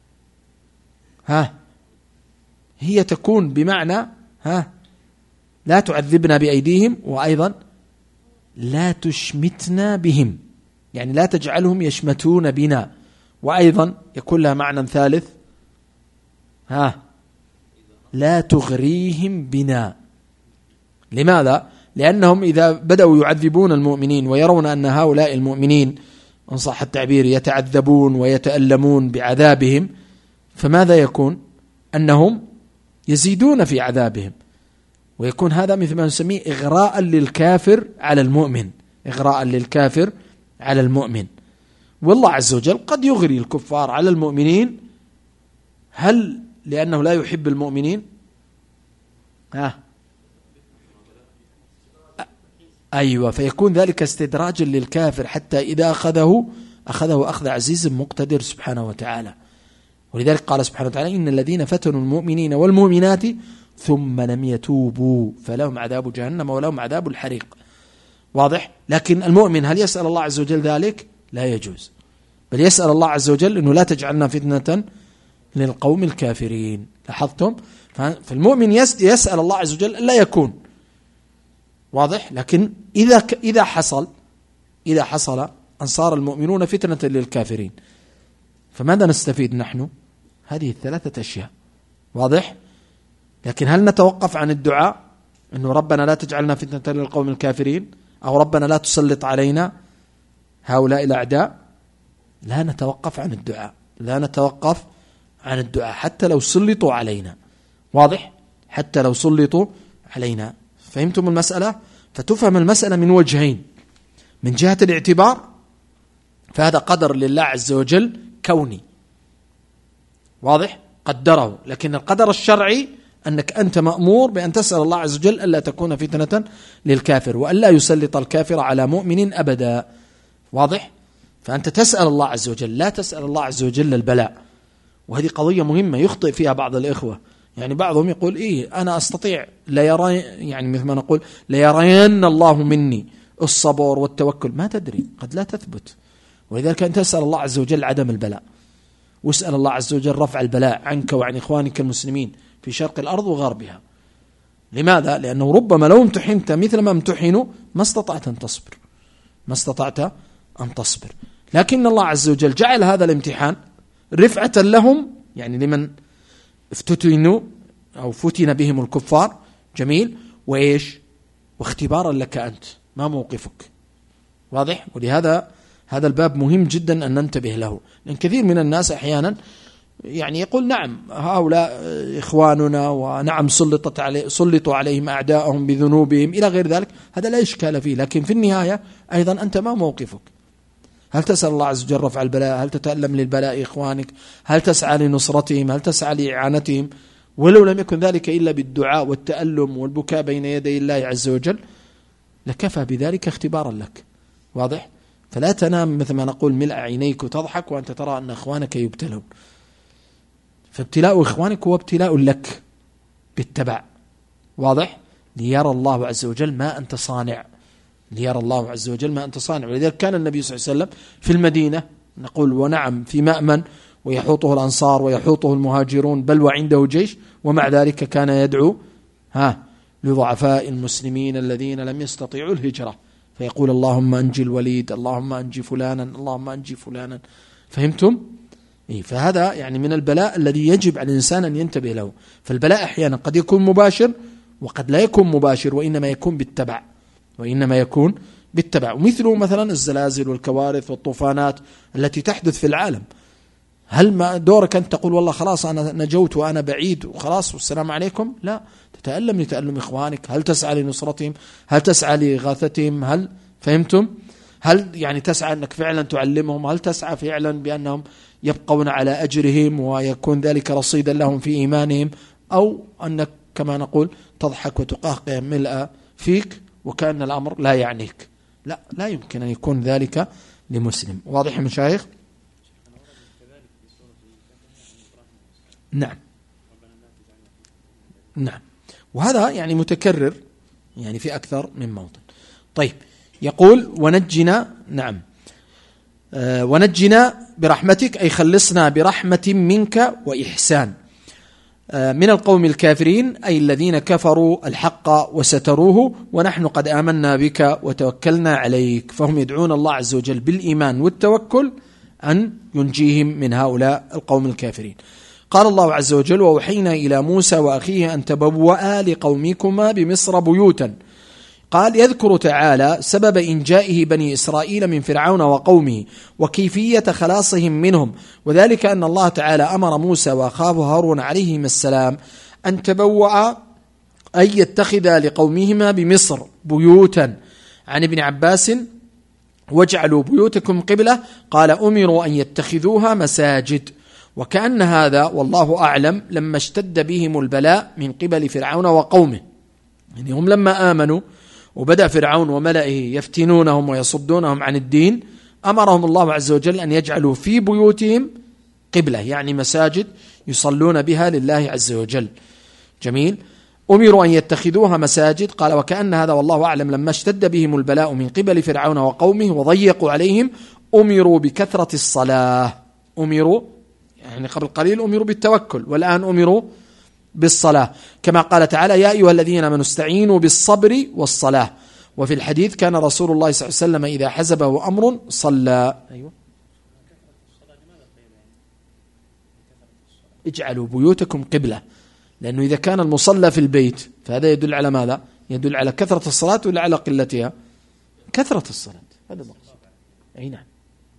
S2: هي تكون بمعنى لا تعذبنا بأيديهم، وأيضا لا تشمتنا بهم، يعني لا تجعلهم يشمتون بنا، وأيضا يكون لها معنى ثالث، لا تغريهم بنا. لماذا؟ لأنهم إذا بدأوا يعذبون المؤمنين ويرون أن هؤلاء المؤمنين إن صح التعبير يتعذبون ويتألمون بعذابهم، فماذا يكون؟ أنهم يزيدون في عذابهم، ويكون هذا مثل ما نسميه إغراء للكافر على المؤمن. والله عز وجل قد يغري الكفار على المؤمنين، هل لأنه لا يحب المؤمنين؟ أيوة، فيكون ذلك استدراجا للكافر حتى إذا أخذه أخذ عزيز مقتدر سبحانه وتعالى. ولذلك قال سبحانه وتعالى إن الذين فتنوا المؤمنين والمؤمنات ثم لم يتوبوا فلهم عذاب جهنم ولهم عذاب الحريق. واضح؟ لكن المؤمن هل يسأل الله عز وجل ذلك؟ لا يجوز، بل يسأل الله عز وجل أنه لا تجعلنا فتنة للقوم الكافرين. لاحظتم؟ فالمؤمن يسأل الله عز وجل لا يكون. واضح؟ لكن إذا حصل أن صار المؤمنون فتنة للكافرين، فماذا نستفيد نحن؟ هذه الثلاثة أشياء. واضح؟ لكن هل نتوقف عن الدعاء أنه ربنا لا تجعلنا فتنة للقوم الكافرين، أو ربنا لا تسلط علينا هؤلاء الأعداء؟ لا نتوقف عن الدعاء حتى لو سلطوا علينا. واضح؟ حتى لو سلطوا علينا. فهمتم المسألة؟ فتفهم المسألة من وجهين. من جهة الاعتبار فهذا قدر لله عز وجل كوني، واضح؟ قدره. لكن القدر الشرعي أنك أنت مأمور بأن تسأل الله عز وجل ألا تكون فتنة للكافر، وألا يسلط الكافر على مؤمن أبدا. واضح؟ فأنت تسأل الله عز وجل، لا تسأل الله عز وجل البلاء. وهذه قضية مهمة يخطئ فيها بعض الإخوة. يعني بعضهم يقول أنا أستطيع، لا يرى، يعني مثل ما نقول لا يرين الله مني الصبر والتوكل. ما تدري، قد لا تثبت. ولذلك أنت تسأل الله عز وجل عدم البلاء، واسأل الله عز وجل رفع البلاء عنك وعن إخوانك المسلمين في شرق الأرض وغربها. لماذا؟ لأنه ربما لو امتحنت مثل ما امتحنوا ما استطعت أن تصبر. لكن الله عز وجل جعل هذا الامتحان رفعة لهم، يعني لمن افتتنوا أو فتن بهم الكفار. جميل. وإيش؟ واختبارا لك أنت، ما موقفك. واضح؟ ولهذا هذا الباب مهم جدا أن ننتبه له، لأن كثير من الناس أحيانا يعني يقول نعم هؤلاء إخواننا، ونعم سلطوا عليهم أعداءهم بذنوبهم إلى غير ذلك، هذا لا إشكال فيه. لكن في النهاية أيضا أنت ما موقفك؟ هل تسأل الله عز وجل رفع البلاء؟ هل تتألم للبلاء إخوانك؟ هل تسعى لنصرتهم؟ هل تسعى لإعانتهم؟ ولو لم يكن ذلك إلا بالدعاء والتألم والبكاء بين يدي الله عز وجل لكفى بذلك اختبارا لك. واضح؟ فلا تنام مثل ما نقول ملء عينيك وتضحك وأنت ترى أن إخوانك يبتلون. فابتلاء إخوانك هو ابتلاء لك بالتبع. واضح؟ ليرى الله عز وجل ما أنت صانع. ولذلك كان النبي صلى الله عليه وسلم في المدينة نقول ونعم في مأمن، ويحوطه الأنصار ويحوطه المهاجرون، بل وعنده جيش، ومع ذلك كان يدعو لضعفاء المسلمين الذين لم يستطيعوا الهجرة، فيقول اللهم أنجي الوليد، اللهم أنجي فلانا، اللهم أنجي فلانا. فهمتم؟ فهذا يعني من البلاء الذي يجب على الإنسان أن ينتبه له. فالبلاء أحيانا قد يكون مباشر وقد لا يكون مباشر، وإنما يكون بالتبع. ومثله مثلا الزلازل والكوارث والطوفانات التي تحدث في العالم. هل ما دورك أن تقول والله خلاص أنا نجوت وأنا بعيد وخلاص والسلام عليكم؟ لا، تتألم لتألم إخوانك. هل تسعى لنصرتهم؟ هل تسعى لإغاثتهم؟ هل فهمتم؟ هل يعني تسعى أنك فعلا تعلمهم؟ هل تسعى فعلا بأنهم يبقون على أجرهم ويكون ذلك رصيدا لهم في إيمانهم؟ أو أنك كما نقول تضحك وتقهقه ملء فيك وكأن الأمر لا يعنيك؟ لا يمكن أن يكون ذلك لمسلم. واضح يا مشايخ؟ نعم. وهذا يعني متكرر يعني في أكثر من موطن. طيب، يقول ونجنا، نعم، ونجنا برحمتك، أي خلصنا برحمة منك وإحسان من القوم الكافرين، أي الذين كفروا الحق وستروه، ونحن قد آمنا بك وتوكلنا عليك. فهم يدعون الله عز وجل بالإيمان والتوكل أن ينجيهم من هؤلاء القوم الكافرين. قال الله عز وجل وأوحينا إلى موسى وأخيه أن تبوأ لقومكما بمصر بيوتا. قال يذكر تعالى سبب إنجائه بني إسرائيل من فرعون وقومه وكيفية خلاصهم منهم، وذلك أن الله تعالى أمر موسى وأخاه هارون عليهم السلام أن تبوأ أي يتخذ لقومهما بمصر بيوتا. عن ابن عباس واجعلوا بيوتكم قبلة، قال أمروا أن يتخذوها مساجد. وكأن هذا والله أعلم لما اشتد بهم البلاء من قبل فرعون وقومه، يعني هم لما آمنوا وبدأ فرعون وملئه يفتنونهم ويصدونهم عن الدين، أمرهم الله عز وجل أن يجعلوا في بيوتهم قبلة، يعني مساجد يصلون بها لله عز وجل. جميل. أمروا أن يتخذوها مساجد. قال وكأن هذا والله أعلم لما اشتد بهم البلاء من قبل فرعون وقومه وضيقوا عليهم أمروا بكثرة الصلاة. أمروا يعني قبل قليل أمروا بالتوكل، والآن أمروا بالصلاة، كما قال تعالى يا أيها الذين آمنوا استعينوا بالصبر والصلاة. وفي الحديث كان رسول الله صلى الله عليه وسلم إذا حزبه أمر صلى. أيوة. اجعلوا بيوتكم قبلة، لأنه إذا كان المصلى في البيت فهذا يدل على ماذا؟ يدل على كثرة الصلاة ولا على قلتها؟ كثرة الصلاة، هذا المقصود. أي نعم.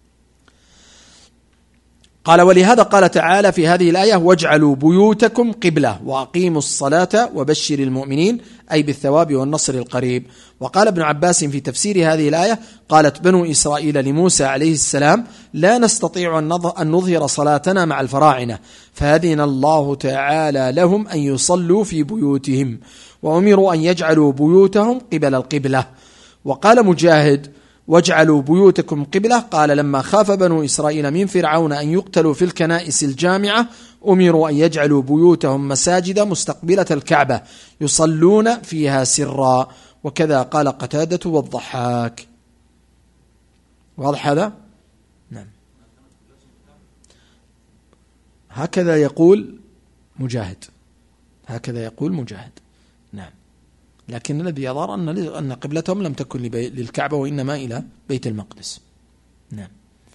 S2: قال ولهذا قال تعالى في هذه الآية واجعلوا بيوتكم قبلة وأقيموا الصلاة وبشر المؤمنين، أي بالثواب والنصر القريب. وقال ابن عباس في تفسير هذه الآية قالت بنو إسرائيل لموسى عليه السلام لا نستطيع أن نظهر صلاتنا مع الفراعنة، فأذن الله تعالى لهم أن يصلوا في بيوتهم، وأمروا أن يجعلوا بيوتهم قبل القبلة. وقال مجاهد واجعلوا بيوتكم قبلة، قال لما خاف بنو إسرائيل من فرعون أن يقتلوا في الكنائس الجامعة أمروا أن يجعلوا بيوتهم مساجد مستقبلة الكعبة يصلون فيها سرا. وكذا قال قتادة والضحاك. واضح هذا؟ نعم. هكذا يقول مجاهد، هكذا يقول مجاهد. نعم. لكن الذي يظهر أن قبلتهم لم تكن للكعبة وإنما إلى بيت المقدس. نعم.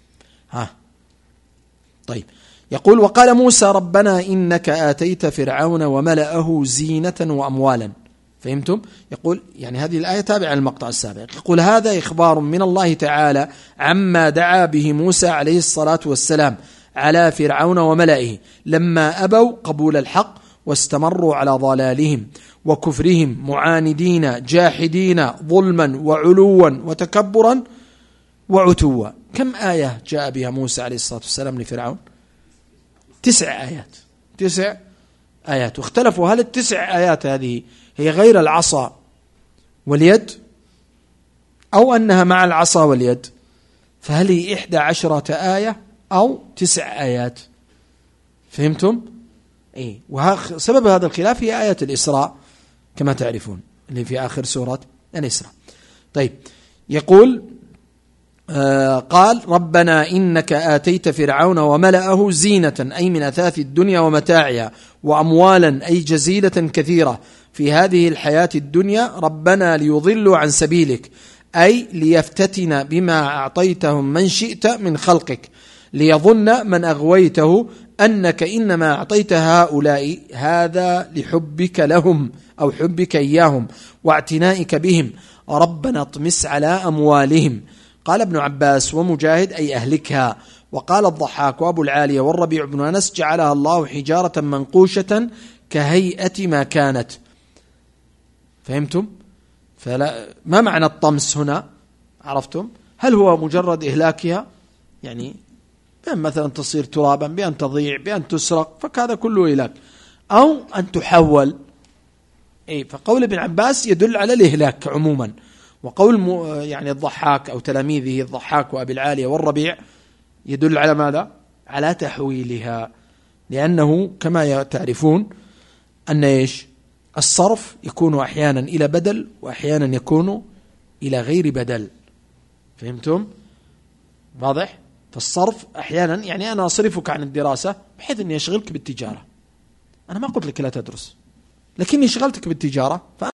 S2: طيب. يقول وقال موسى ربنا إنك آتيت فرعون وملأه زينة وأموالا. فهمتم؟ يقول يعني هذه الآية تابعة للمقطع السابق. يقول هذا إخبار من الله تعالى عما دعا به موسى عليه الصلاة والسلام على فرعون وملئه لما أبوا قبول الحق واستمروا على ضلالهم وكفرهم معاندين جاحدين ظلما وعلوا وتكبرا وعتوا. كم آية جاء بها موسى عليه الصلاة والسلام لفرعون؟ 9 آيات. 9 آيات. واختلفوا هل ال9 آيات هذه هي غير العصا واليد أو أنها مع العصا واليد؟ فهل هي 11 آية أو 9 آيات؟ فهمتم؟ إيه. وسبب هذا الخلاف هي آية الإسراء كما تعرفون اللي في آخر سورة الإسراء. طيب. يقول قال ربنا إنك آتيت فرعون وملأه زينة أي من أثاث الدنيا ومتاعها وأموالا أي جزيلة كثيرة في هذه الحياة الدنيا ربنا ليضلوا عن سبيلك أي ليفتتن بما أعطيتهم من شئت من خلقك ليظن من أغويته أنك إنما أعطيت هؤلاء هذا لحبك لهم أو حبك إياهم واعتنائك بهم ربنا اطمس على أموالهم. قال ابن عباس ومجاهد أي أهلكها. وقال الضحاك وأبو العالية والربيع بن أنس جعلها الله حجارة منقوشة كهيئة ما كانت. فهمتم؟ ما معنى الطمس هنا؟ عرفتم؟ هل هو مجرد إهلاكها يعني بأن مثلا تصير ترابا بأن تضيع بأن تسرق فهذا كله إهلاك أو أن تحول. فقول ابن عباس يدل على الإهلاك عموما، وقول يعني الضحاك أو تلاميذه الضحاك وأبي العالية والربيع يدل على ماذا؟ على تحويلها، لأنه كما تعرفون أن إيش الصرف يكون أحيانا إلى بدل وأحيانا يكون إلى غير بدل. فهمتم؟ واضح؟ فالصرف أحيانا يعني أنا أصرفك عن الدراسة بحيث أني أشغلك بالتجارة. أنا ما قلت لك لا تدرس لكني شغلتك بالتجارة